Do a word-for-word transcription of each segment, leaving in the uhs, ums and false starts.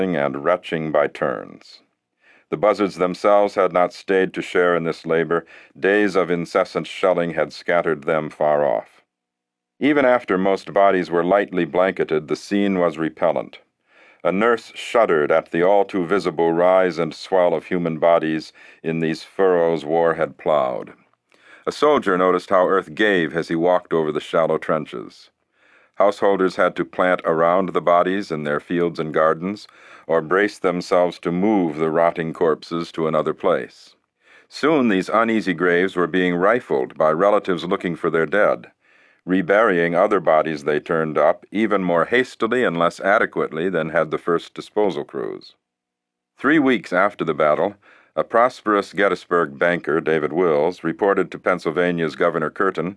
and retching by turns. The buzzards themselves had not stayed to share in this labor. Days of incessant shelling had scattered them far off. Even after most bodies were lightly blanketed, the scene was repellent. A nurse shuddered at the all-too-visible rise and swell of human bodies in these furrows war had plowed. A soldier noticed how earth gave as he walked over the shallow trenches. Householders had to plant around the bodies in their fields and gardens, or brace themselves to move the rotting corpses to another place. Soon these uneasy graves were being rifled by relatives looking for their dead, reburying other bodies they turned up even more hastily and less adequately than had the first disposal crews. Three weeks after the battle, a prosperous Gettysburg banker, David Wills, reported to Pennsylvania's Governor Curtin,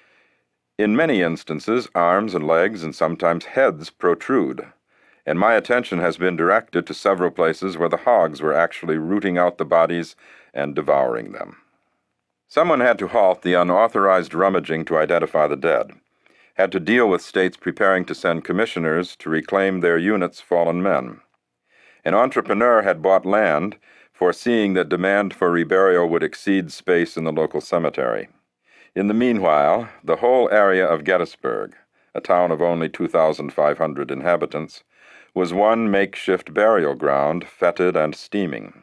"In many instances, arms and legs and sometimes heads protrude, and my attention has been directed to several places where the hogs were actually rooting out the bodies and devouring them." Someone had to halt the unauthorized rummaging to identify the dead, had to deal with states preparing to send commissioners to reclaim their units' fallen men. An entrepreneur had bought land, foreseeing that demand for reburial would exceed space in the local cemetery. In the meanwhile, the whole area of Gettysburg, a town of only two thousand five hundred inhabitants, was one makeshift burial ground, fetid and steaming.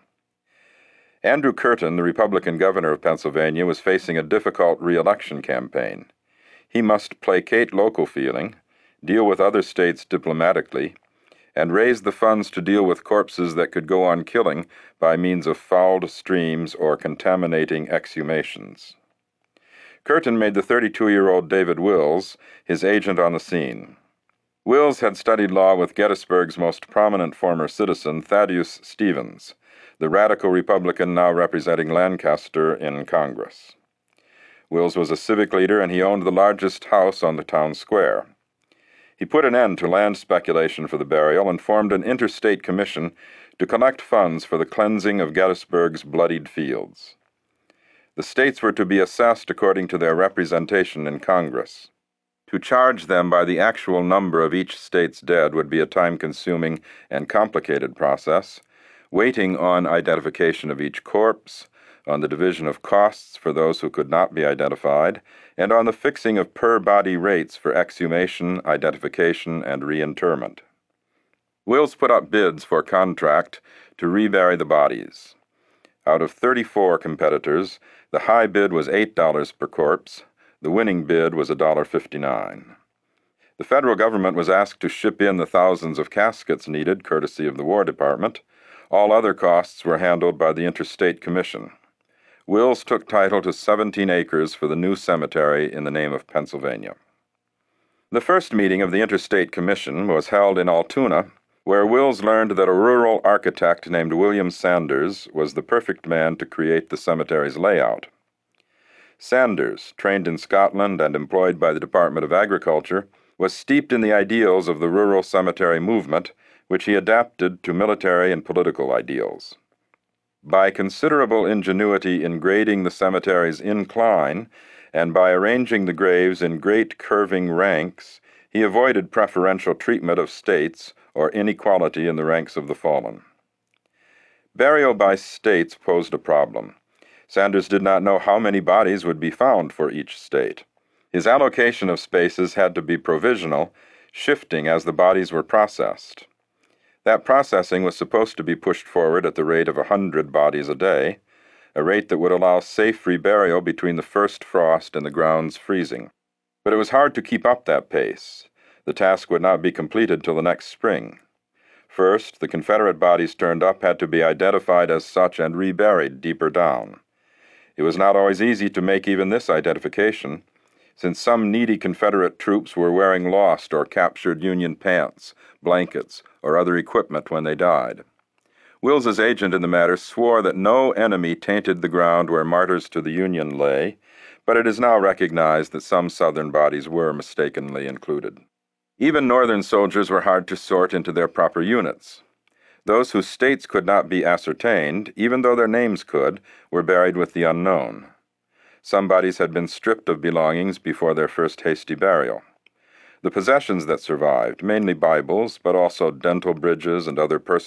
Andrew Curtin, the Republican governor of Pennsylvania, was facing a difficult re-election campaign. He must placate local feeling, deal with other states diplomatically, and raise the funds to deal with corpses that could go on killing by means of fouled streams or contaminating exhumations. Curtin made the thirty-two-year-old David Wills his agent on the scene. Wills had studied law with Gettysburg's most prominent former citizen, Thaddeus Stevens, the radical Republican now representing Lancaster in Congress. Wills was a civic leader, and he owned the largest house on the town square. He put an end to land speculation for the burial and formed an interstate commission to collect funds for the cleansing of Gettysburg's bloodied fields. The states were to be assessed according to their representation in Congress. To charge them by the actual number of each state's dead would be a time-consuming and complicated process, waiting on identification of each corpse, on the division of costs for those who could not be identified, and on the fixing of per-body rates for exhumation, identification, and reinterment. Wills put up bids for contract to rebury the bodies. Out of thirty-four competitors, the high bid was eight dollars per corpse. The winning bid was one dollar and fifty-nine cents. The federal government was asked to ship in the thousands of caskets needed, courtesy of the War Department. All other costs were handled by the Interstate Commission. Wills took title to seventeen acres for the new cemetery in the name of Pennsylvania. The first meeting of the Interstate Commission was held in Altoona, where Wills learned that a rural architect named William Sanders was the perfect man to create the cemetery's layout. Sanders, trained in Scotland and employed by the Department of Agriculture, was steeped in the ideals of the rural cemetery movement, which he adapted to military and political ideals. By considerable ingenuity in grading the cemetery's incline and by arranging the graves in great curving ranks, he avoided preferential treatment of states or inequality in the ranks of the fallen. Burial by states posed a problem. Sanders did not know how many bodies would be found for each state. His allocation of spaces had to be provisional, shifting as the bodies were processed. That processing was supposed to be pushed forward at the rate of a hundred bodies a day, a rate that would allow safe reburial between the first frost and the ground's freezing. But it was hard to keep up that pace. The task would not be completed till the next spring. First, the Confederate bodies turned up had to be identified as such and reburied deeper down. It was not always easy to make even this identification, since some needy Confederate troops were wearing lost or captured Union pants, blankets, or other equipment when they died. Wills's agent in the matter swore that no enemy tainted the ground where martyrs to the Union lay, but it is now recognized that some Southern bodies were mistakenly included. Even Northern soldiers were hard to sort into their proper units. Those whose states could not be ascertained, even though their names could, were buried with the unknown. Some bodies had been stripped of belongings before their first hasty burial. The possessions that survived, mainly Bibles, but also dental bridges and other personal